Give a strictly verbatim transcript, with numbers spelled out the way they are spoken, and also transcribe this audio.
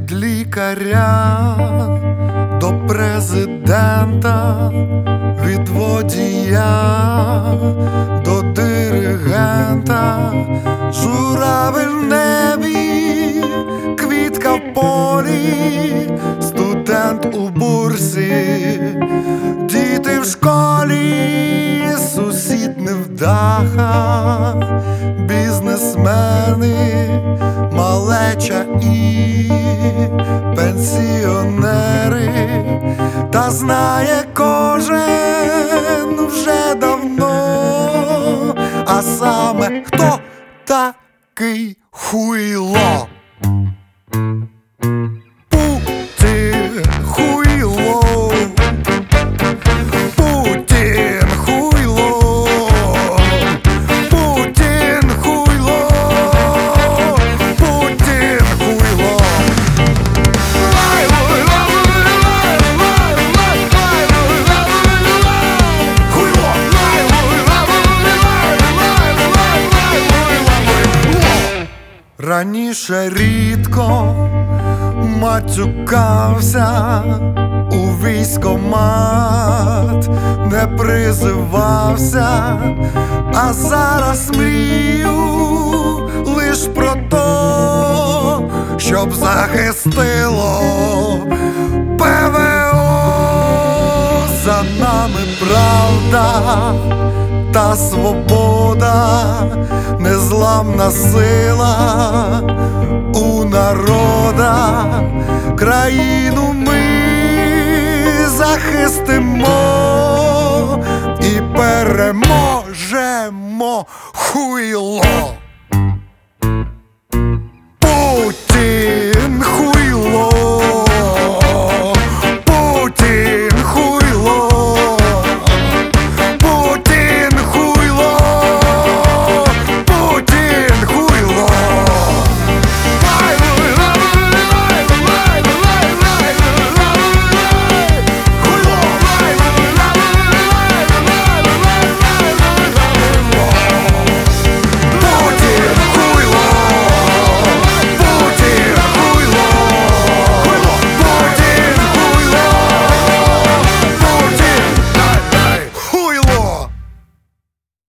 від лікаря до президента, від водія до диригента, журавель в небі, квітка в полі, студент у бурсі, діти в школі, сусід невдаха, бізнесмени, малеча і пенсіонери. Та знає кожен вже давно, а саме хто такий хуйло. Путін хуйло, Путін хуйло, Путін хуйло, Путін хуйло. Раніше рідко матюкався, у військомат не призивався, а зараз мрію лиш про то, щоб захистило Пе Ве О. За нами правда та свобода, незламна сила у народа. Країну ми захистимо і переможемо хуйло.